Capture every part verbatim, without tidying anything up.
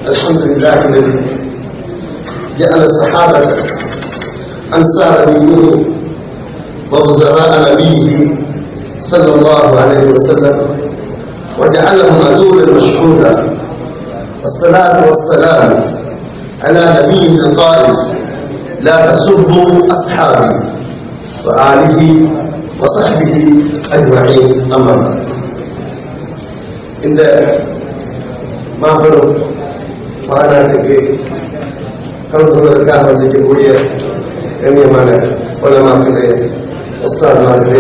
الحمد لله الذي جعل الصحابة أنصار دينه ووزراء نبيه صلى الله عليه وسلم وجعلهم عدولا مشهودا. والصلاة والسلام على نبيه القائل لا تسبوا أصحابي وآله وصحبه أجمعين. أما بعد. இந்த மாபெரும் மாநாட்டுக்கு கலந்து கொள்வதற்காக வந்திருக்கக்கூடிய கண்ணியமான உலமாக்களே, உஸ்தாத்மார்களே,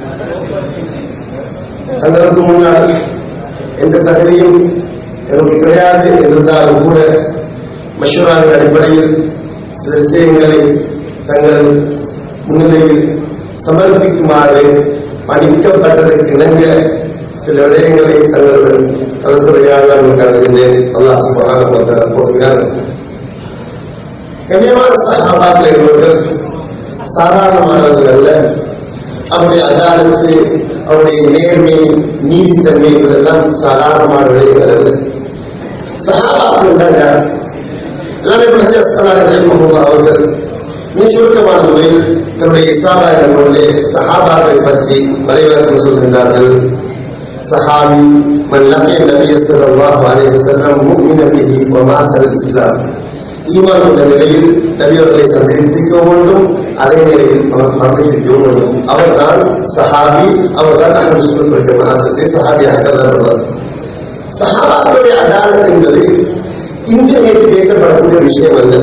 தங்களுக்கு முன்னால் எந்த தகுதியும் எனக்கு கிடையாது இருந்தாலும் கூட மஷூராவின் அடிப்படையில் சில விஷயங்களை தங்கள் முன்னிலையில் சமர்ப்பிக்குமாறு பணிக்கப்பட்டதற்கு இணங்க சில விடயங்களை தங்களுடன் கலந்துரையாக கருதுகின்றேன். அல்லாஹ் சுப்ஹானஹு வ தஆலா பொறுமையாக. கண்ணியமான சஹாபாக்கள் என்பவர்கள் சாதாரணமானவர்கள் அல்ல. அவருடைய அதாலத்து, அவருடைய நேர்மை, நீதித்தன்மை என்பதெல்லாம் சாதாரணமான விடயங்கள் அல்ல. சஹாபாக்கள் தான் அவர்கள் மிக சுருக்கமான முறையில் தன்னுடைய இஸ்லாமா என்ற நூலிலே சஹாபாக்களை பற்றி வரைவிலக்கணம் சொல்கின்றார்கள். சஹாபி மன் லகிய நபிய ஸல்லல்லாஹு அலைஹி வஸல்லம் முஃமினன் பிஹி வ மாத அல்-இஸ்லாம். ஈமான் கொண்ட நிலையில் நபியவர்களை சந்திக்கவும் வேண்டும், அதே நிலையில் அவர் மரணிக்கவும் வேண்டும். அவர்தான் சஹாபி, அவர்தான் அஹ்லுஸ் சுன்னத் வல் ஜமாஅத்திலே சஹாபியாக கருதப்படுவார். சஹாபாக்களுடைய அதாலத் என்பது இன்று நேற்று கேட்கப்படக்கூடிய விஷயம் அல்ல.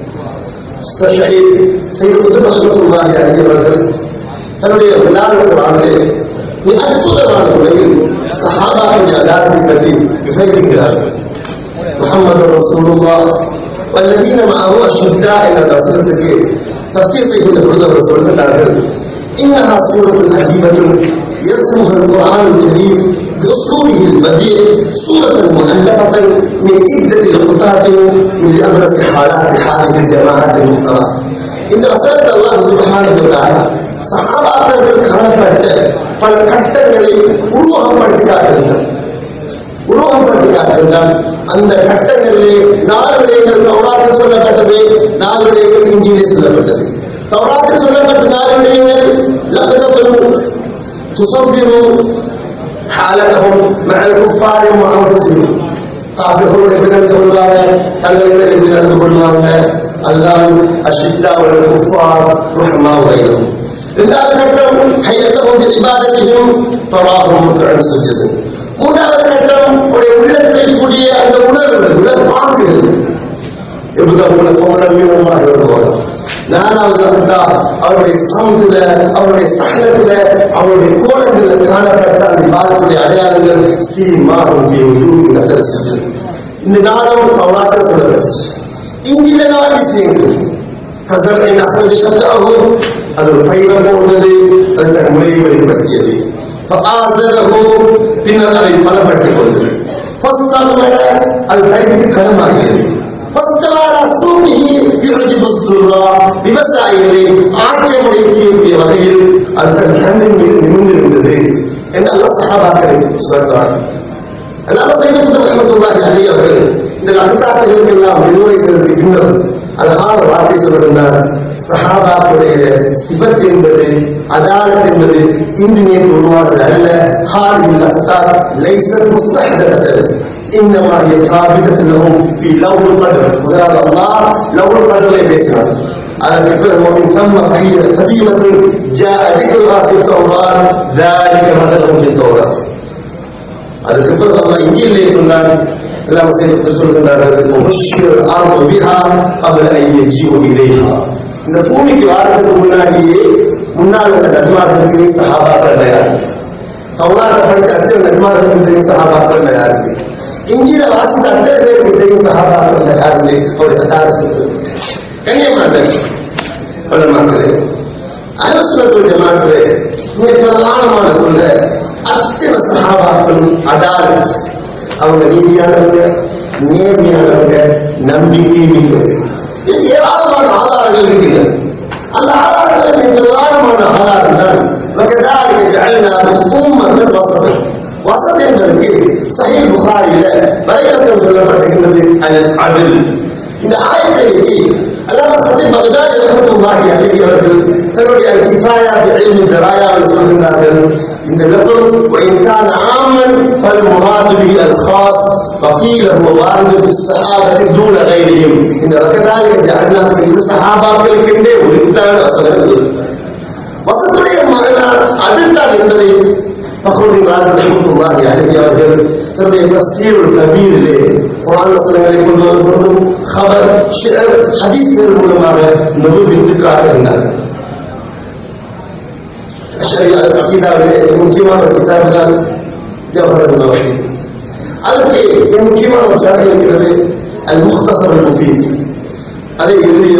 அவர்கள் தன்னுடைய விழாவில் குரானிலே மிக அற்புதமான முறையில் சஹாபாக்களுடைய அதாலத்தை பற்றி விவரிக்கிறார்கள். முஹம்மது ரசூலுல்லாஹ் வல்லதீன மஅஹு அஷ்ஷித்தா என்ற வசனத்துக்கு தஃசீர் செய்கின்ற பொழுது அவர்கள் சொல்கிறார்கள், இன்னஹா சூரத்துன் அஜீபத்துன் யஸ்முஹுல் குர்ஆனுல் கரீம் بأسلوبه البديع صورة مؤلفة من عدة نقطات من أبرز حالات هذه الجماعة المختارة. إن أسأل الله سبحانه وتعالى சஹாபாக்கள் காணப்பட்ட பல கட்டங்களை உருவகப்படுத்தினார்கள் உருவகப்படுத்தினார்கள் அந்த கட்டங்களிலே நாலு விடயங்கள் தௌராத்தில் சொல்லப்பட்டது, நாலு விடயங்கள் இன்ஜீலில் சொல்லப்பட்டது. தௌராத்தில் சொல்லப்பட்ட நாலு விடயங்கள் லக்னத்துன் துஸவ்விரு حالتهم مع الكفار وانفسهم. காபிர்களுடன் எப்படி நடந்து கொள்வாங்க, தங்களிடம் எப்படி நடந்து கொள்வாங்க, அதுதான் அஷித்தா வல் குஃபார் ரஹ்மா வைரும். இரண்டாவது கட்டம் ஹையத்தஹும் பிஇபாதத்திஹிம் தராஹும் ருக்அன் சுஜூத். மூன்றாவது கட்டம் உடைய உள்ளத்தில் கூடிய அந்த உணர்வுகள், உணர்வாங்குகள் எப்படிப்பட்ட பௌரம் மீனமாக வருவாங்க. நாலாவது அந்தா அவருடைய சமூகத்துல, அவருடைய சகனத்துல, அவருடைய கோலங்களில் காணப்பட்ட அந்த பாதத்துடைய அடையாளங்கள் சீமாவும் நகர்ச்சி. இந்த நாளும் அவராக சொல்லப்பட்டுச்சு. இங்கில நாலு விஷயங்கள் கதரின் அசல் சத்தாகவும் அது ஒரு பயிரம் போன்றது, அது தன் முறையை வெளிப்படுத்தியது. பின்னர் அதை பலப்படுத்திக் கொண்டது. அது தனித்து களமாகியது. விவசாயிகளை ஆக்கிரமிக்கக்கூடிய வகையில் அது தன் கண்ணின் மீது நிமிர்ந்திருந்தது என்று அல்லாஹ் சஹாபாக்களை சொல்றார். அல்லாஹ் சையத் ரஹ்மத்துல்லாஹி அலைஹி அவர்கள் இந்த நட்பாக்களுக்கு எல்லாம் நிர்வகி செய்ததற்கு பின்னர் அழகான வார்த்தை சொல்கின்றார். சஹாபாக்களுடைய சிபத் என்பது, அதாலத் என்பது இன்று நேற்று உருவானது அல்ல. ஹாதிஹில் அஸ்தார் லைஸத் முஸ்தஹதத்தன் இன்னமா ஹிய காபிதத்துன் லஹும் ஃபீ லவ்ஹில் கத்ர். முதலாவது அல்லாஹ் லவ்ஹில் கத்ரிலே பேசினார். அதற்கு பிறகு ومن ثم فهي قديمة جاء ذكرها في التوراة ذلك مثلهم في التوراة. அதற்கு பிறகு அல்லாஹ் இன்ஜீலிலே சொன்னார். எல்லாம் சொல்கின்றார்கள் முபஷ்ஷிர் ஆர்து பிஹா قبل أن يجيءوا إليها. இந்த பூமிக்கு வாரத்துக்கு முன்னாடியே முன்னால் உள்ள நபிமார்களுக்கு சஹாபாக்கள் தயார். தௌராத்தை படித்த அத்தனை நபிமார்களுக்கு சஹாபாக்கள் தயார். இன்ஜீல வாசித்த அத்தனை பேருக்கு தெரியும் சஹாபாக்கள் தயார். ஒரு அதாலத் கண்ணியமான மக்களே, அஹ்லுஸ் சுன்னத் வல் ஜமாஅத்திலே மிக பிரதானமான கொள்ள அத்தனை சஹாபாக்களும் அதாலத். அவங்க நீதியானவங்க, நேர்மையானவங்க, நம்பிக்கை மிக்கவங்க. இது ஏராளமான ஆதாரங்கள் இருக்கிறது. அந்த ஆதாரங்கள் பிரதானமான ஆதாரம் தான் வசதி என்பதற்கு சஹீஹ் புகாரியில வரையறுத்து சொல்லப்பட்டிருக்கிறது அல் அத்ல். இந்த ஆயத்தை அல்லாஹ் ஹதீப் பக்தாதி ரஹ்மத்துல்லாஹி அலைஹி அவர்கள் தன்னுடைய அல் கிஃபாயா பி இல்மி தராயாவில் சொல்கிறார்கள், இந்த லஃபல் வஇன் கான ஆமன் ஃபல் முராது பிஹி அல் காஸ் வகீல ஹுவ வாரிது ஃபி ஸஹாபத்தி தூன கைரிஹிம். இந்த வகதாலிக ஜஅல்னாஹு மின் ஸஹாபாக்களுக்கென்றே உரித்தான வசனங்கள். வசத்துடைய மகனா அதுதான் என்பதை ஃபக்ருல் ராஸி ரஹ்மத்துல்லாஹி அலைஹி அவர்கள் தன்னுடைய தஃசீருல் கபீரிலே குர்ஆன் வசனங்களை கொண்டு வந்து خبر ஷிஅர் ஹதீஸ்கள் மூலமாக நிரூபித்து காட்டுகிறார்கள். அஷ்அரியா அகீதாவிலே முக்கியமான கிதாப் தான் ஜவஹருல் தௌஹீத். அதுக்கு முக்கியமான ஒரு ஷரஹ் இருக்கிறது, அல் முக்தஸர் அல் முஃபீத். அதை எழுதிய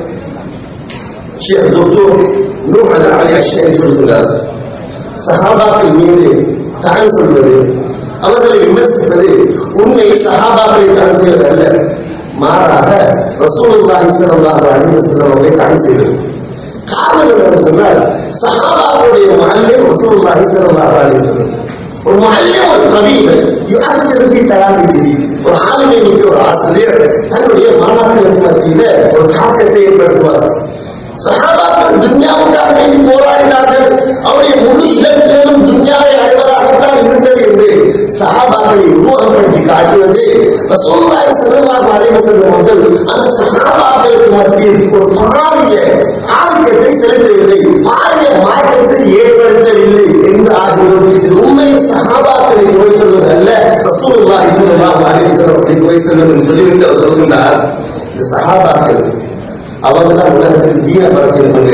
ஷேக் டாக்டர் நூஹ் அல் அலி அஷ்ஷரி சொல்கிறார், சஹாபாக்கள் மீது தான் சொல்வது, அவர்களை விமர்சிப்பது உண்மையில் சஹாபாக்களை தான் செய்வது அல்ல, மாறாக ரசூலுல்லாஹி ஸல்லல்லாஹு அலைஹி வஸல்லம் அவர்களை தான் செய்வது. காரணம் என்னவென்று சொன்னால், சஹாபாக்களுடைய முஅல்லிம் ரசூலுல்லாஹி ஸல்லல்லாஹு அலைஹி வஸல்லம். ஒரு முஅல்லிம் ஒரு கவிஞர் யுஅத்திரு ஃபீ தலாமிதிஹி, ஒரு ஆலிமை மிக்க ஒரு ஆசிரியர் தன்னுடைய மாணாக்கருக்கு மத்தியில ஒரு தாக்கத்தை ஏற்படுத்துவார். சஹாபாக்கள் துன்யாவுக்காக வேண்டி போராடினார்கள், அவருடைய முழு இலக்கியமும் துன்யாவை அடைவதாகத்தான் இருந்தது என்று சஹாபாக்களை உருவகப்படுத்தி காட்டுவது ரசூலுல்லாஹி ஸல்லல்லாஹு அலைஹி வஸல்லம் அவர்கள் அந்த சஹாபாக்களுக்கு மத்தியில் ஒரு பாரிய ஆதிக்கத்தை செலுத்தவில்லை, பாரிய மாற்றத்தை ஏற்படுத்தவில்லை என்று ஆகிறது. இது உண்மையில் சஹாபாக்களை குறை சொல்வது அல்ல, ரசூலுல்லாஹி ஸல்லல்லாஹு அலைஹி வஸல்லம் அவர்களை குறை சொல்வது என்று சொல்லிவிட்டு அவர் சொல்கின்றார், இந்த சஹாபாக்கள் அவர்தான் உலகத்தில் தீன பரப்பியிருப்பவங்க,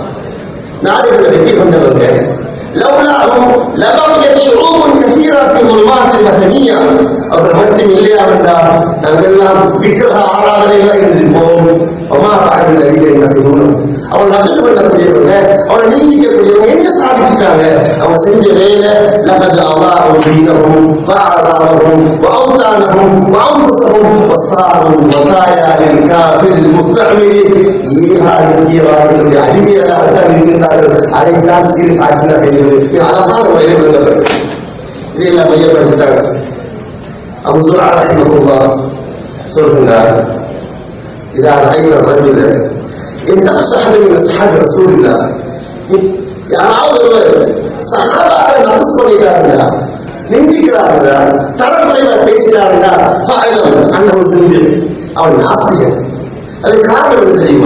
நாடுகளை வெற்றி கொண்டவங்க. லவ்லாஹும் லபகியத் ஷுஊபுன் கஸீரா ஃபீ ظுலுமாத்தில் மதனியா. அவர்கள் மட்டும் இல்லையா என்றால் நாங்கெல்லாம் விக்கிரக ஆராதனைகளாக இருந்திருப்போம். வமா ஃபஅல் லதீன யக்ஃபுரூன். அவர்கள் நபித்து பண்ணக்கூடியவங்க, அவரை நீதிக்கக்கூடியவங்க என்ன சாதிச்சுட்டாங்க? அவங்க செஞ்ச வேலை லகத் அல்லாஹு தீனஹும் வஅராஹும் வஅவ்தானஹும் வஅன்ஃபுஸஹும் வஸாரு வஸாயா லில் காஃபில் முஸ்தஅமிரி. ஈரானியவாதிகளுடைய அடிமையாக தான் இருக்கின்றார்கள், அதைத்தான் சீர் காட்டினார்கள் என்று அழகான முறையில் விளங்கப்பட்டது. இதையெல்லாம் மையப்படுத்திட்டாங்க. அபூ ஸுர்ஆ ரஹிமஹுல்லாஹ் சொல்கிறார், இதா ரஅய்த الرجل يتأسح من أصحاب رسول الله. யாராவது ஒருவர் சஹாபாக்களை நபஸ் பண்ணிட்டார்களா, நிந்திக்கிறார்களா, தரக்குறைவா பேசுகிறார்களா, ஃபஅலம் அன்னஹு ஸிந்திக், அவன் நாஸ்திகன். அது காரணம் என்ன தெரியுமா?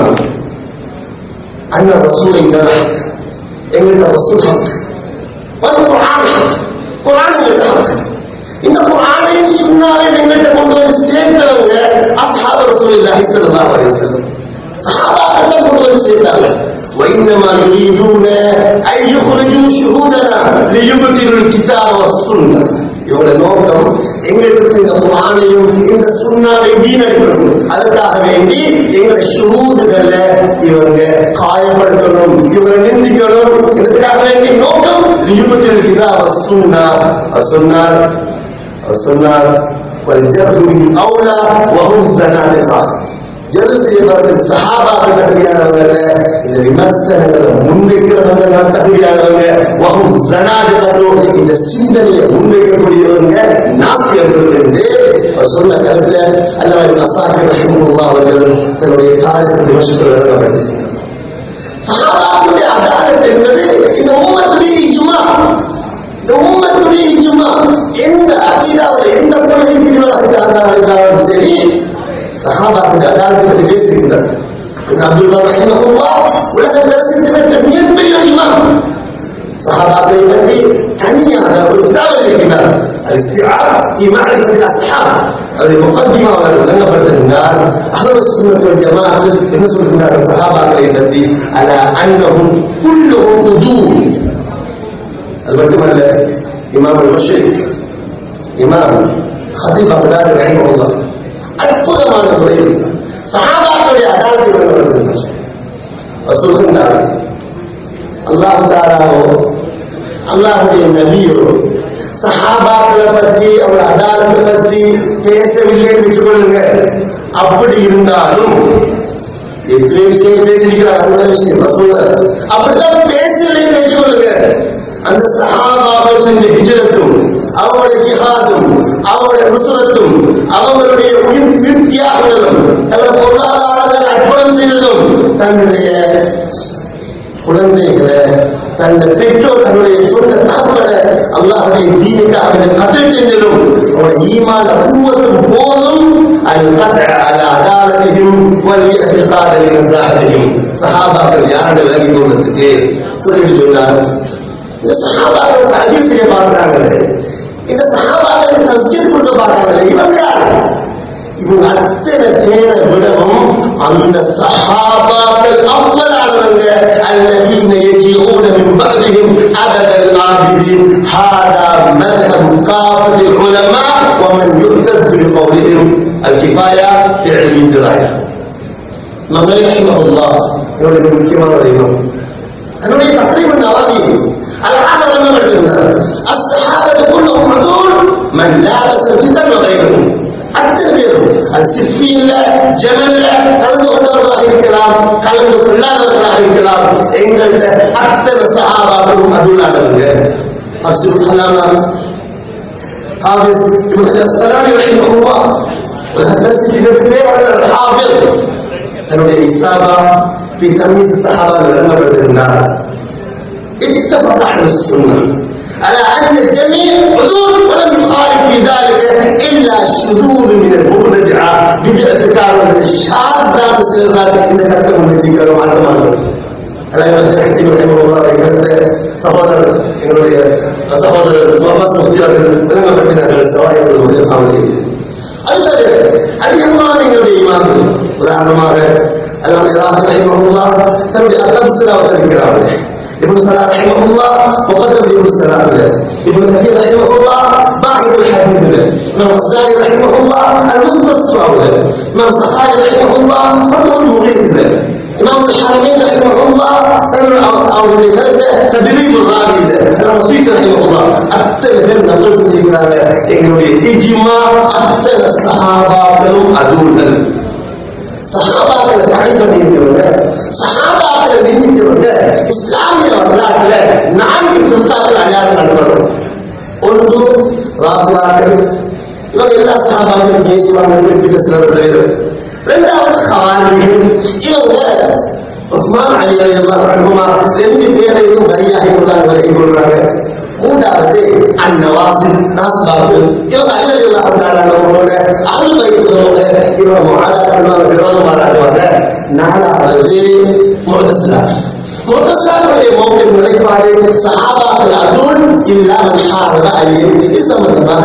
அன்ன ரசூலை தான் எங்கள்கிட்ட ரசூல் ஹக், ஒரு குர்ஆன் ஹக், குர்ஆன் எங்கள்கிட்ட ஹக். இந்த குர்ஆனையும் சுன்னாவையும் எங்கள்கிட்ட கொண்டு வந்து சேர்ந்தவங்க அஸ்ஹாபு ரசூலுல்லாஹி ஸல்லல்லாஹு அலைஹி வஸல்லம். சஹாபாக்கள் தான் கொண்டு வந்து சேர்ந்தாங்க. وإنما يريدون أن يخرجوا شهودنا ليبطلوا الكتاب والسنة. இவங்க நோக்கம் எங்களுக்கு இந்த குர்ஆனையும் இந்த சுன்னாவையும் வீணடிக்கணும், அதுக்காக வேண்டி எங்களை ஷுஹூதுகள இவங்க காயப்படுத்தணும், இவங்க நிந்திக்கணும். இதுக்காக வேண்டிய நோக்கம் லியுபத்தில் கிதாப் வஸ்ஸுன்னா. அவர் சொன்னார் அவர் சொன்னார் வல்ஜர்ஹு அவுலா வஹும் ஸனாதிகா. ஜல் செய்யப்பட்ட சஹாபாக்கள் தகுதியானவங்க, இந்த விமர்சனங்களை முன்வைக்கிறவங்க தகுதியானவங்க, வஹும் ஸனாதிகா, இந்த சிந்தனையை முன்வைக்கக்கூடியவங்க நாத்தியர்கள் என்று சொன்ன கருத்தை அல்லாஹ் இப்னு அஸ்ஸாகிர் ரஹிமஹுல்லாஹ் அவர்கள் தன்னுடைய காலத்தில் விமர்சித்து எழுதப்பட்டிருக்கிறார். சஹாபாக்களுடைய அதாலத் என்பது இந்த உம்மத்துடைய இஜ்மா, இந்த உம்மத்துடைய இஜ்மா. எந்த அகீதாவில் எந்த கொள்கை பிரிவாக இருந்தாலும் சரி, சஹாபாக்களுடைய அதாலத்தை பற்றி பேசியிருக்கிறார். அப்துல் பர் ரஹிமஹுல்லாஹ் உலக பிரசித்தி பெற்ற மிகப்பெரிய இமாம். சஹாபாக்களை பற்றி தனியாக ஒரு கிதாப் எழுதியிருக்கிறார், الاستيعاب في معرفة الأصحاب. அது முகத்திமா அவர்கள் விளங்கப்படுத்துகின்றார். அஹ்லுஸ் சுன்னத் வல் ஜமாஅத் என்ன சொல்கிறார்கள் சஹாபாக்களை பற்றி? அலா அன்னஹும் குல்லுஹும் உதூல். அது மட்டுமல்ல, இமாம் அல்-மஷ்ரிக் இமாம் ஹதீப் பக்தாதி ரஹிமஹுல்லாஹ் அற்புதமான முறையில் சஹாபாக்களுடைய அதாலத்தை விளங்கப்படுத்துகின்றார். சொல்கின்றார், அல்லாஹ் தஆலாவோ அல்லாஹ்வுடைய நபியோ சஹாபாக்களை பற்றி அவர் அதாலத்தை பற்றி பேசவில்லை என்று கொள்ளுங்க. அப்படி இருந்தாலும் எத்தனை விஷயம் பேசியிருக்கிறார், அதுதான் விஷயம். அப்படித்தான் பேசவில்லை என்று கொள்ளுங்க. அந்த சஹாபாக்கள் செஞ்ச ஹிஜ்ரத்தும் அவங்களுடைய ஜிஹாதும் அவங்களுடைய நுசுரத்தும் அவங்களுடைய உயிர் உயிர் தியாகங்களும் தங்களுடைய பொருளாதாரங்களை அர்ப்பணம் செய்ததும் தன்னுடைய குழந்தைகளை தன்னுடைய பெற்றோர் தன்னுடைய சொந்த தகவலை அல்லாஹ்வுடைய தீனுக்காக கட்டளை செஞ்சதும் அவருடைய ஈமான் அனுபவத்தும் போதும் அது கட்டளை அதாலத்தையும் வலியத்தையும் சஹாபாக்கள் யாரை விலகி கொள்வதற்கு சொல்லி சொன்னார். இந்த சஹாபாக்கள் தஜீப் செய்ய பார்க்கிறாங்களே, இந்த சஹாபாக்களை தஸ்கீர் கொண்டு பார்க்கிறாங்களே, இவங்க இவங்க அத்தனை பேரை விடவும் அந்த சஹாபாக்கள் அவ்வளவானவங்க الذين يجيئون من بعدهم أبد العابدين هذا مذهب كافة العلماء ومن يعتز بقولهم الكفاية في علم الدراية. مغني رحمه الله يقول ابن الكمال الإمام أنه تقريبا نوابي العامة لما بدلنا الصحابة كلهم عدول من لابس الفتن وغيرهم حتى غيره السفين جمل கலந்து கொண்டவர்களாக இருக்கலாம், கலந்து கொள்ளாதவர்களாக இருக்கலாம். எங்கள்கிட்ட அத்தனை சஹாபாக்களும் அதுள்ளானவங்க. அப்துல் கலாம் حافظ ابن السلام رحمه الله والهندسي في ذلك الحافظ تنوي إصابة في تمييز الصحابة العلماء بالنار. اتفق أهل السنة على أن الجميع حدود ولم يخالف في ذلك إلا الشذوذ من المبتدعة باعتكار الشاذة بالسيرات إذا كتبوا الذي كانوا على المرض. ألا يمسك رحمه الله كتب سهودر إنه سهودر محمد مصطفى لما بدنا الزوايا والوجه الحمدي. أيضا الإمام الإمام ورحمه الله رحمه الله تنوي التفسير والتذكير. ابن سلام رحمه الله مقدم ابن سلام له، ابن كثير رحمه الله باعث الحديث له، امام الغزالي رحمه الله المستصفى له، امام الصحابي رحمه الله فتح المغيث له، امام الحرمين رحمه الله او تدريب الراوي له، الرصيد رحمه الله التلفين نقص ذكره انه اجماع احسن الصحابه كانوا عدولا. சஹாபாக்களை தாய் பண்ணியிருக்கிறவங்க, சஹாபாக்களை நிந்திக்கிறவங்க இஸ்லாமிய வரலாற்றுல நான்கு பிரித்தாக்கள் அடையாளம் காணப்படும். ஒன்று ராசுலாக்கள், இவங்க எல்லா சஹாபாக்களும் பேசுவாங்க, குறிப்பிட்ட சிலர் தவிர. இரண்டாவது ஹவாரிகள், இவங்க உஸ்மான் அலி ரலியல்லாஹு அன்ஹுமா ரெண்டு பேரையும் வரியாகி கொள்றாங்க. மூன்றாவது அந்நவாசில் நாஸ்பாபு, இவங்க அலி ரலியல்லாஹு அன்ஹுவோட அஹ்ல் பைத்தோட இவங்க முஆதாரமாக விரோதம் பாராட்டுவாங்க. நாலாவது முஅத்தஸிலா. முஅத்தஸிலாவுடைய மௌலிக் நிலைப்பாடு சஹாபாக்கள் அதுல் இல்லாமல் ஹாரப அலி. இது சம்பந்தமாக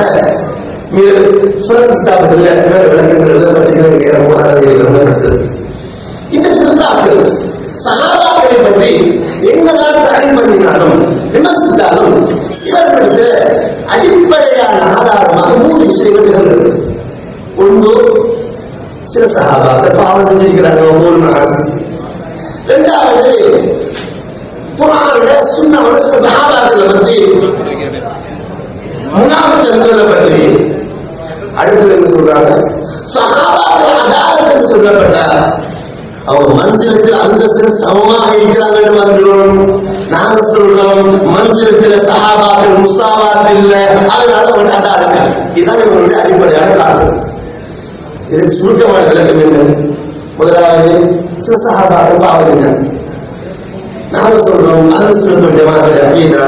சுரக்கித்தாபுல விளக்கங்கள் எழுதப்பட்டிருக்கிற மூலாதாரங்கள். இந்த சிறுத்தாக்கள் சஹாபாக்களை பற்றி எங்கதான் தடை பண்ணினாலும் விமர்சித்தாலும் இவர்களுக்கு அடிப்படையான ஆதாரமாக மூன்று விஷயங்கள் இருந்தது. ஒன்று, சில சஹாபாக்கள் பாவம் செஞ்சிருக்கிறாங்க ஒவ்வொரு நாள். இரண்டாவது, குர்ஆன்ல சுன்னஹ்ல சஹாபாக்களை பற்றி முனாஃபிக்குகளை பற்றி. அடுத்து என்ன சொல்றாங்க, சஹாபாக்கள் அதாலத் என்று சொல்லப்பட்டார் அவங்க மந்திரத்தில் அந்தஸ்தில் சமமாக இருக்கிறாங்க என்று வருகிறோம். நாங்க சொல்றோம் மந்திரத்தில் சஹாபாக்கள் முசாவாத் இல்லை, அதனால ஒரு அதாலத். இதுதான் இவங்களுடைய அடிப்படையான காரணம். இதுக்கு சுருக்கமான விளக்கம் என்ன? முதலாவது, சில சஹாபாக்கள் பாவம். நாங்க சொல்றோம் அப்படின்னா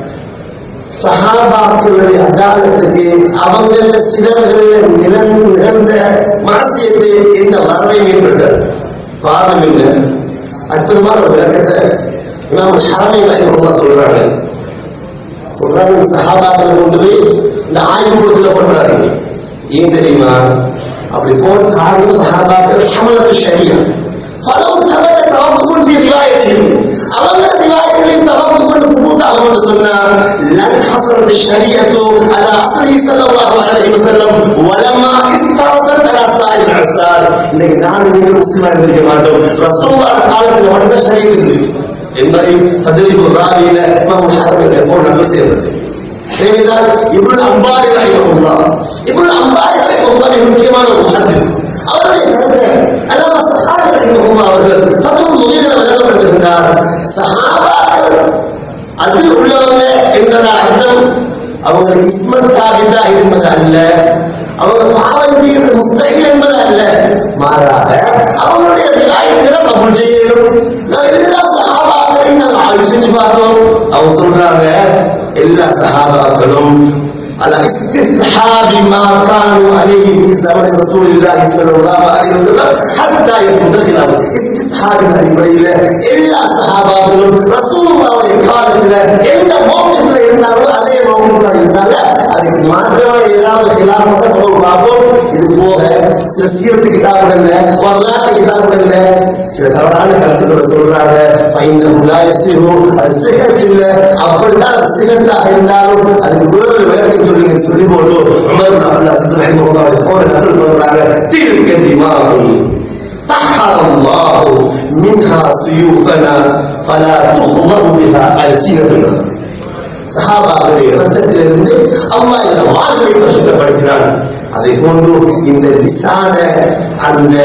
சஹாபாக்களுடைய அதாலத்துக்கு அவங்க சிலர்கள் நிகழ்ந்த மாசியத்தை இந்த வரவை ஏற்பட்டார். காரணம் என்ன? அற்புதமான ஒரு விளக்கத்தை இமாம் ஹரமைன் ரஹிமஹுல்லாஹ் சொல்றாங்க. சொல்றாங்க சஹாபாக்களை கொண்டு போய் இந்த ஆய்வு பொருட்களை பண்றாரு. ஏன் தெரியுமா? அப்படி போன காரணம் சஹாபாக்கள் ஹமலத்து ஷரியா ஃபலவு தவற தவக்குன் பி ரிவாயத்திஹிம், அவங்க ரிவாயத்திலே தவக்கு கொண்டு சுபூத் ஆகும்னு சொன்னா லன் ஹஸரத் ஷரியத்து அலா அஸ்லி ஸல்லல்லாஹு அலைஹி வஸல்லம் வலமா இஸ்தரதத் அலா சாயில் அஸார். இன்னைக்கு நான் நீங்க முஸ்லிமா இருக்க மாட்டோம். ரசூலுல்லாஹ் காலத்துல மட்டும் ஷரியத் இருந்துச்சு என்பதை தத்ரீபு ராவியில இமாம் ஹரமைன் போன்ற நம்பிக்கைப்பட்டு ஏனென்றால் இப்னு அம்பாரி ரஹிமஹுல்லாஹ் இப்னு அம்பாரி ரஹிமஹுல்லாஹ் முக்கியமான ஒரு முஹத்திஸ். அவருடைய கருத்து அல்லாஹ் ஸஹாபா ரஹிமஹுல்லாஹ் அவர்கள் ஃபத்ஹுல் முகீரில் விளக்கப்படுகின்றார். சஹாபாக்கள் அதில் உள்ளவங்க என்ற அர்த்தம் அவங்க இஸ்மத் முர்தத்தாபிதா என்பது அல்ல, அவங்க பாவம் செய்வது முஸ்தகில் என்பது அல்ல, மாறாக அவங்களுடைய விலாயத்தில கபூல் செய்யணும். எல்லா சஹாபாக்களையும் நாங்க ஆய்வு செஞ்சு பார்த்தோம். அவங்க சொல்றாங்க எல்லா சஹாபாக்களும் على استصحاب ما كانوا عليه في زمن رسول الله صلى الله عليه وسلم حتى يكون خلافه. استصحاب அடிப்படையில் எல்லா சஹாபாக்களும் ரசூலுல்லாஹ்வுடைய காலத்துல எந்த மௌகிஃப்ல இருந்தாங்களோ அதே மௌகிஃப்ல இருந்தாங்க. அதுக்கு மாற்றமா ஏதாவது கிலாஃபத்தை நம்ம பார்ப்போம். இது போக சில சீரத்து கிதாபுகள்ல, வரலாற்று கிதாபுகள்ல சில தவறான கருத்துக்களை சொல்றாங்க. ஃபைனல் முலாயிசிஹு அது சிஹத் இல்ல, அப்படிதான் சிஹத்தாக இருந்தாலும் அதுக்கு வேறு விளக்கம் சொல்லி போட்டு உமர் அப்துல் ரஹிமஹுல்லாஹ் போல கருத்து சொல்றாங்க. தீர்க்க திமாகும் தஹரல்லாஹு மின்ஹா சுயூஃபனா ஃபலா துஹ்மது பிஹா அல்சினதுனா. சஹாபாக்களுடைய இரத்தத்திலிருந்து அல்லாஹ் இந்த வாழ்வை பிரசித்தப்படுத்தினான். அதை போன்று இந்த விசான அந்த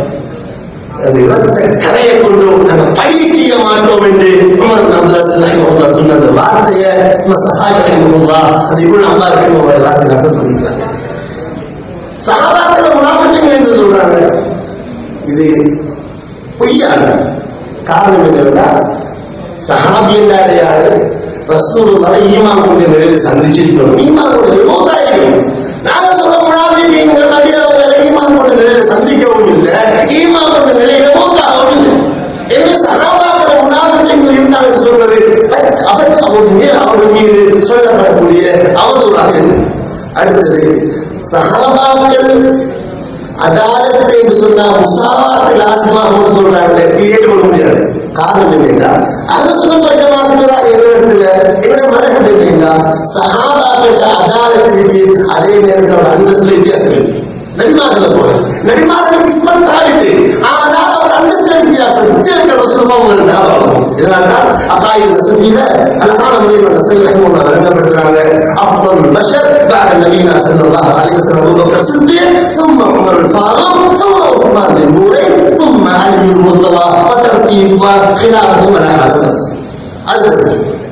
இரத்த கரையை கொண்டு நாங்கள் பழி செய்ய மாட்டோம் என்று உமர் அப்துல் ரஹிமஹுல்லாஹ் சொன்ன அந்த வார்த்தையை சஹாபா ரஹிமஹுல்லாஹ் அதை கூட அல்லாஹ் ரஹிமஹுல்லாஹ் வார்த்தை அர்த்தம் பண்ணிக்கிறாங்க. சஹாபாக்கள் முனாஃபிக்குகள் என்று சொல்றாங்க. இது பொய்யான காரணம் என்னவென்றால் சஹாபி என்றால் யாரு? ரசூலுல்லாஹ் ஈமான் கொண்ட நிலையில் சந்திச்சிருக்கிறோம். ஈமான் கொண்ட விவசாயிகள் நாங்க சொல்ல முனாஃபிக்குகள் நபியவர்களை ஈமான் கொண்ட நிலையில் சந்திக்கவும் இல்லை, ஈமான் கொண்ட நிலையில மூத்தாகவும் இல்லை. எனவே சஹாபாக்களை முனாஃபிக்குகள் இருந்தால் சொல்வது அவர் அவர்கள் மீது சொல்லப்படக்கூடிய அவதூறாக இருக்கு. அடுத்தது சஹாபாக்கள் அதாலத்தை என்று சொன்னா முசாவாத்தில் ஆத்மாவோடு சொல்றாங்க, ஏற்றுக்கொள்ள முடியாது. காரணம் இல்லைங்களா? அனுசூப்பட்ட மாத்திரா எவ்விடத்துல என்ன மறக்க இல்லைங்களா? சஹாபாக்கள் அதாலத்திற்கு அதே நேரத்தில் அந்தஸ்து வித்தியாசம் இருக்கு. நபிமார்கள் போல நபிமார்களுக்கு இப்ப சாதித்து ஆனால் அவர் அந்தஸ்து வித்தியாசம் இதனால்தான் அகாயில் நசீல அழகான முறையில் நசீல் ரஹிமஹுல்லாஹ் வழங்கப்படுகிறாங்க. அஃதலுல் பஷர் பஅத நபியினா ஸல்லல்லாஹு அலைஹி வஸல்லம் அபூபக்கர் சித்திக் ثم عمر الفاروق ثم عثمان بن نورين ثم علي المرتضى وترتيب خلافه ولا حدث. அடுத்து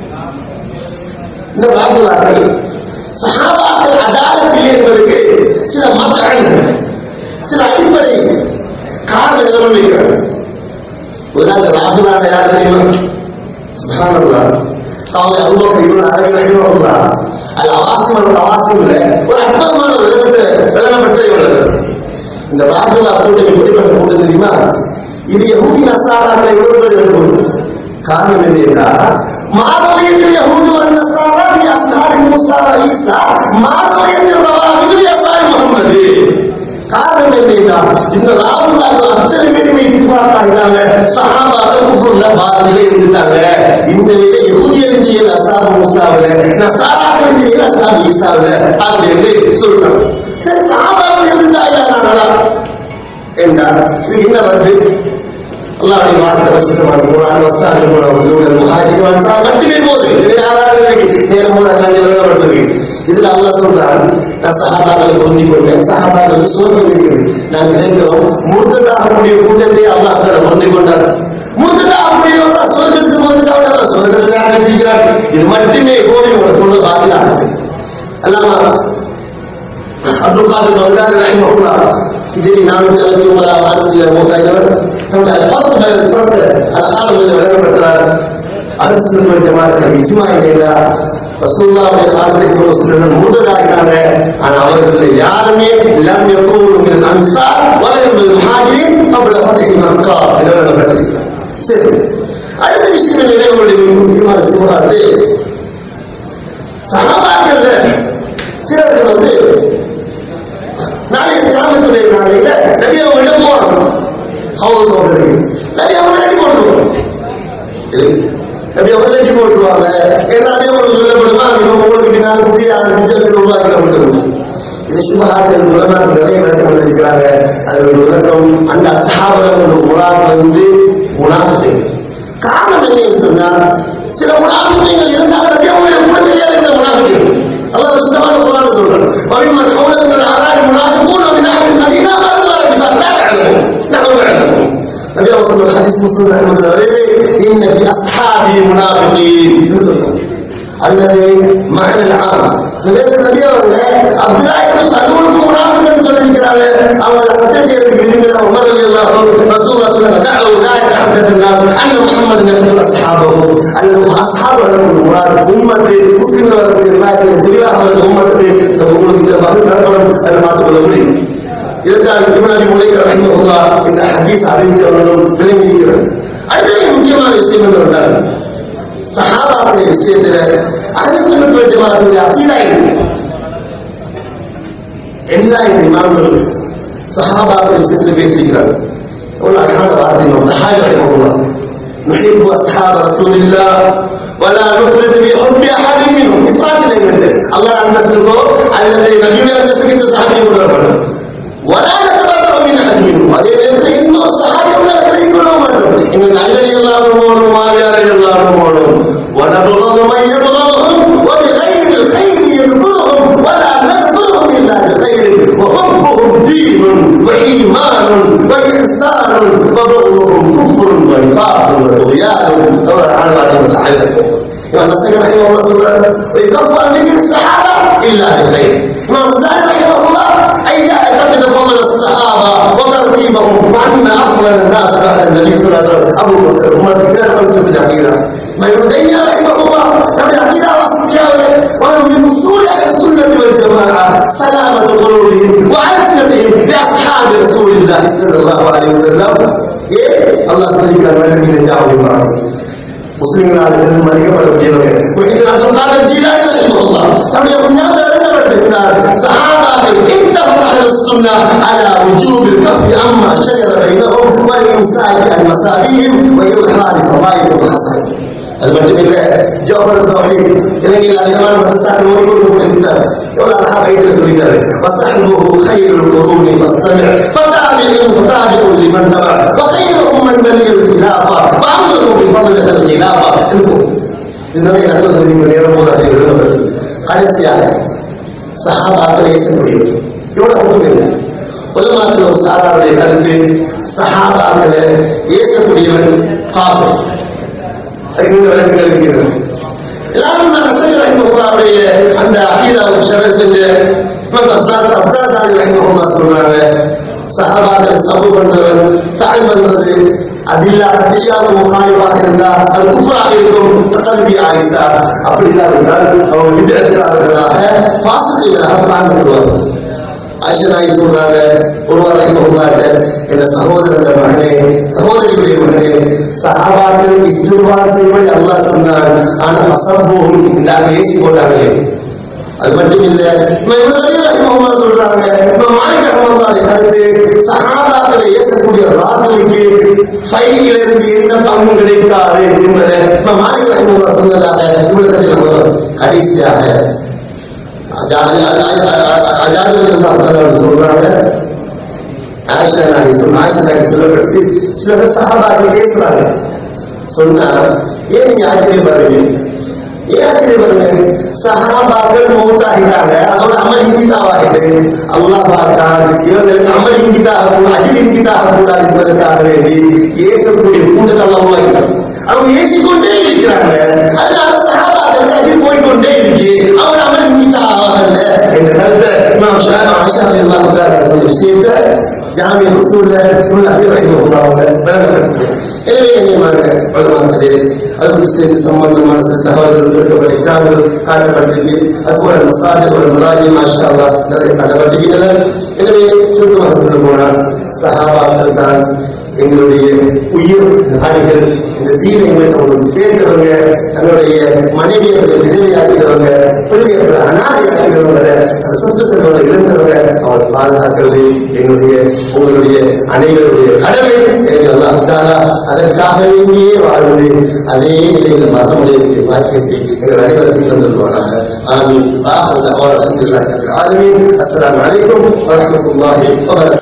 இந்த ராபுலாக்கள் சஹாபாக்கள் அதாலத்தில் என்பதற்கு சில மக்கள் சில அடிப்படை காரணங்களும் இருக்கிறது. உதாரண ராபுலான யார் தெரியுமா? சுப்ஹானல்லாஹ். அவங்க அபூபக்கர் இப்னு அரபி ரஹிமஹுல்லாஹ் அல் அவாசிம் அல் அவாசிம்ல ஒரு அற்புதமான விளக்கத்தை விளக்கப்பட்ட இவர்கள். இந்த ராபுலா கூட்டம் எப்படிப்பட்ட கூட்டம் தெரியுமா? இது யஹூதி நஸ்ராராக்களை விடுவதற்கு கூட்டம். காரணம் என்ன என்றால் மார்லியத்தில் யஹூதி நஸ்ராரா பி அஸ்ஹாபி மூஸா வ ஈஸா மார்லியத்தில் ரவாஃபிது பி அஸ்ஹாபி முஹம்மது. காரணம் என்ன என்றால் இந்த ராபுலாக்கள் அத்தனை பேருமே இத்திஃபாக்காகிறாங்க. சஹாபாக்கள் குஃப்ர்ல பாதிலே இருந்துட்டாங்க. இந்த நிலை யஹூதியர்கள் செய்யல அஸ்ஹாபு மூஸாவில, நஸ்ராராக்கள் செய்யல அஸ்ஹாபு ஈஸாவில அப்படி என்று சொல்றாங்க. சரி, சஹாபாக்கள் இருந்தாங்களா என்றால் இது என்ன வந்து அல்லாஹ்வுடைய வார்த்தை வசனமான குர்ஆன் வசனம் போனவர்கள் முஹாஜிர் அன்சார் மட்டுமே போது நேரம் போல எழுதப்பட்டிருக்கு. இதுல அல்லாஹ் சொல்றான், நான் சஹாபாக்களை பொருந்திக் கொண்டேன், சஹாபாக்களுக்கு சுதந்திரம் இருக்குது. நான் நினைக்கிறோம் முர்ததாகக்கூடிய கூட்டத்தை அல்லாஹ் பொருந்திக் கொண்டார். முர்ததாகக்கூடியவர்களா சுவர்க்கத்துக்கு முர்ததாக சுவர்க்கத்துக்காக செய்கிறார். இது மட்டுமே போய் உங்களை சொல்ல பாதிலாக அல்லாமா அப்துல் காதிர் பக்தாரி ரஹிமஹுல்லாஹ் இதில் நானூற்றி அறுபத்தி ஒன்பதாம் ஆண்டு மூத்தாயிரவர் தன்னுடைய அல்பாத் புறத்தில் அழகான முறையில் விளக்கப்பட்டார். அரசு ஜமாத்தில் இஜ்மா இல்லையா? ரசூலுல்லாஹ்வுடைய காலத்துக்கு ஒரு சிலர் முர்ததாகிட்டாங்க. ஆனால் அவர்கள் யாருமே லம் யகூனு அன்சார் வலம் முஹாஜிரின் قبل فتح مكة என்று விளக்கப்பட்டிருக்கிறார். சரி, அடுத்த விஷயம் நினைவுடைய முக்கியமான சிவராது சஹாபாக்கள்ல சிலர்கள் வந்து நாளைய கியாமத்துடைய நாளையில நபி அவங்களிடம் போகணும். ஹவுஸ் ஓடுறது நபி அவங்க அடி போட்டுருவோம். நபி அவங்க அடி போட்டுருவாங்க. ஏன்னா நபி அவங்களுக்கு சொல்லப்படுமா உங்களுக்கு நான் புதிய விஷயத்தில் உருவாக்கப்பட்டது. இது சிவகாசன் உலகம் நிறைய விளக்கம் எழுதியிருக்கிறாங்க. அதனுடைய விளக்கம் அந்த சஹாபாக்கள் முராத் வந்து முனாஃபிக். காரணம் என்னன்னு சொன்னா சில முனாஃபிகள் இருந்தாங்க. நபி அவங்களுடைய குழந்தையா இருந்த முனாஃபிக் அல்லாஹ் சுத்தமான குர்ஆன்ல சொல்றான். வபிமன் ஹவுலஹுல் அராரி முனாஃபிகூன் மின் அஹ்லில் மதீனா வல் கிதாப் லா தஅலமூன் நஹ்னு நஅலமூன். நபி அவர்கள் ஹதீஸ் முஸ்லிம் ரஹ்மத்துல்லாஹி அலைஹி இன்ன ஃபி அஸ்ஹாபி முனாஃபிகீன் அல்லது மஅன அல்-ஆம் நபி அவங்க அப்துல்லாஹ் சலூலுக்கு முனாஃபிக்னு சொல்லிருக்காங்க. அவங்க கத்தை செய்யறதுக்கு விரும்பின உமர் ரலியல்லாஹு அன்ஹு ரசூலுல்லாஹ் ஸல்லல்லாஹு அலைஹி வஸல்லம் அன்ன முஹம்மது யக்துல் அஸ்ஹாபஹு அல்லது அஸ்ஹாபஹு முராத் உம்மத்தை முஸ்லிம்கள் வரக்கூடிய ரிவாயத்தில் தெளிவாக அவர்கள் உம்மத்தை உங்களுக்கு இந்த வகை தரப்படும் அதை பார்த்துக் கொள்ள முடியும். இதற்காக இப்னு அபி முலைக் ரஹிமஹுல்லாஹ் இந்த ஹதீஸ் அறிவித்தவர்களும் விளங்கியிருக்கிறார். அடுத்த முக்கியமான விஷயம் என்னவென்றால் சஹாபாக்களுடைய விஷயத்தில் அஹ்லுல் சுன்னத் வல் ஜமாஅத்துடைய அகீதா இருக்கு. எல்லா இந்த இமாம்கள் சஹாபாக்கள் விஷயத்தில் பேசியிருக்கிறார். எவ்வளவு அழகான வார்த்தை நஹாய் ரஹிமஹுல்லாஹ் நுஹிப்பு அஸ்ஹாப ரசூலில்லாஹ் வலா நுஃப்ரிது பி ஹுப்பி அஹதின் மின்ஹும். இஸ்லாத்தில் இருந்து அல்லாஹ் அந்தஸ்துக்கோ அல்லது நபியுடைய அந்தஸ்துக்கு இந்த சஹாபியை கொண்டு வலா நதபத்தஹு மின் அஹதின் மின்ஹும். அதே நேரத்தில் எந்த ஒரு சஹாபியும் விலகிக் கொள்ள மாட்டோம். இந்த நபிகள் எல்லாரும் போடும் மாரியார்கள் எல்லாரும் போடும் ونبغض من يبغضهم وبغير الخير يذكرهم ولا نذكرهم الا بخير وحبهم دين وايمان واحسان وبغضهم كفر ونفاق وطغيان على بعض المتعلق. وأن السيد رحمه الله ويكفر من الصحابه الا بخير. امام الزاهد رحمه الله اي يعتقد فضل الصحابه وترتيبهم وان افضل الناس بعد النبي صلى الله عليه وسلم ابو بكر عمر كان خمسه في العقيده. ما يبين رحمه الله نبي عقيده وفقهيه ومن من اصول اهل السنه والجماعه سلامه قلوبهم وعزمتهم باصحاب رسول الله صلى الله عليه وسلم. ايه الله سبحانه الذين جاءوا بالمعروف முஸ்லிம்களால் இருந்து மதிக்கப்படக்கூடியவர்கள் அப்துல் காதர் ஜீலானி ரஹிமஹுல்லாஹ் நம்முடைய முன்னாள் எழுதப்பட்டிருக்கிறார். சஹாபாக்கள் இத்தஃபக அஹ்லுஸ் சுன்னah அலா வஜூபில் கஃபி அம்மா ஷஜர பைனஹும் வல் இம்சாக் அன் மசாபிஹிம் வ இல்ஹால் ஃபவாயித் ஹஸன். அது மட்டுமில்லை, ஜௌஹர் தௌஹீத் இலங்கையில் அதிகமான மதத்தாக்கள் ஓடிக்கொண்டிருக்கிறார். எவ்வளவு அழகா பைத்தில சொல்லிட்டாரு. வஸஹ்புஹு கைருல் குரூனி ஃபஸ்தமி ஃபதாபிஹு ஃபதாபிஹு லிமன் தபா வகைருஹும் மன் பலியல் கிலாஃபா வஅம்ருஹு பிஃபضل الخلافة. இதுதான் என்ன சொல்றது இந்த நேரம் போல எழுதப்பட்டது. கடைசியாக சஹாபாக்கள் ஏற்கக்கூடியவர் எவ்வளவு முக்கியம். உலமாக்கள் ஒரு சாராருடைய கருத்து சஹாபாக்களை ஏற்கக்கூடியவன் காஃபிர். அதுக்கு விளக்கங்கள் இருக்கிறது. எல்லாரும் ரஹிமஹுல்லாஹ்வுடைய அந்த அகீதாவுக்கு ஷரஹ் செஞ்ச அப்துல்லாஹ் ரஹிமஹுல்லாஹ் சொல்றாங்க, சஹாபாக்களை சபு பண்றவன் தாய் பண்றது அதில்லா அதில்லாத முகாயிவாக இருந்தால் அது குஃப்ராக இருக்கும். தகல்வியாக இருந்தால் அப்படிதான் இருந்தால் அவங்க விதத்திலார்களாக பாசிட்டிவராக பிளான் பண்ணுவார்கள். ஆயிஷா நாயகி சொல்றாங்க, ஒருவர் ரஹிமஹுல்லாஹ் என்ற சகோதரன் மகனே சகோதரியுடைய மகனே சஹாபாக்கள் இஸ்திக்பார் செய்வதை அல்லாஹ் சொன்னான். ஆனால் அசப்போகும் இல்லாமல் ஏசி போட்டார்களே. அது மட்டும் இல்ல, சொல்றாங்க கருத்து சஹாபாக்களை ஏற்கக்கூடிய ராஜுக்கு ஃபைலிலிருந்து எந்த பங்கும் கிடைக்காது என்பதை மாலிக் ரஹ்மத்துல்லாஹ் சொன்னதாக இவ்வளவு கடைசியாக சொல்றாங்க. ஆயிஷா நாயகி சொன்ன ஆயிஷா நாயகி சொல்லப்படுத்தி சில பேர் சஹாபாக்கள் கேட்கிறாங்க. சொன்னா ஏன் நீங்க ஆச்சரியப்படுறீங்க? ஏன் ஆச்சரியப்படுறீங்க? சஹாபாக்கள் மௌத்தாகிட்டாங்க, அதோட அமல் இங்கிதாவாகிட்டு அல்லாஹ் பார்த்தான் இவர்களுக்கு அமல் இங்கிதாக அஜில் இங்கிதாக கூடாது என்பதற்காக வேண்டி ஏற்கக்கூடிய கூட்டத்தை எல்லாம் உருவாக்கிட்டாங்க. அவங்க ஏசிக்கொண்டே இருக்கிறாங்க. அதனால சஹாபாக்கள் அஜில் போய்கொண்டே இருக்கு, அவங்க அமல் இங்கிதாகல என்ற கருத்தை இமாம் ஷாஃபி ஆயிஷா ரலியல்லாஹு தஆலா சொன்ன விஷயத்தை ஜாமிய உசூல்ல இப்னு அபீ ரஹிமஹுல்லாஹ் விளக்கப்படுத்தினார். எனவே என்னமான வளமானது அது விஷயத்து சம்பந்தமான சில தகவல்கள் கொடுக்கப்பட்ட கிதாபுகள் காட்டப்பட்டிருக்கு. அதுபோல மசாஜித் ஒரு மராஜி மாஷா அல்லாஹ் நிறைய காட்டப்பட்டிருக்கின்றன. எனவே சுருக்கமாக சொல்ல போனால் சஹாபாக்கள் தான் எங்களுடைய உயிர் நாடுகள். இந்த தீனை எங்களுக்கு அவங்களுக்கு சேர்ந்தவங்க, தங்களுடைய மனைவியர்களை விதவையாக்கிறவங்க, பிள்ளையர்களை அனாதையாக்கிறவங்க, அந்த சொத்து செல்வங்களை இழந்தவங்க அவர் பாதுகாக்கிறது எங்களுடைய உங்களுடைய அனைவருடைய கடமை. எனக்கு அல்லாஹ் தஆலா அதற்காக வேண்டியே வாழ்ந்து அதே நிலையில் மரணமுடைய பாக்கியத்தை எங்கள் அனைவருக்கும் தந்துள்ளாராக. ஆமீன். அஸ்ஸலாமு அலைக்கும் வரஹ்மத்துல்லாஹி வபரகாத்துஹு.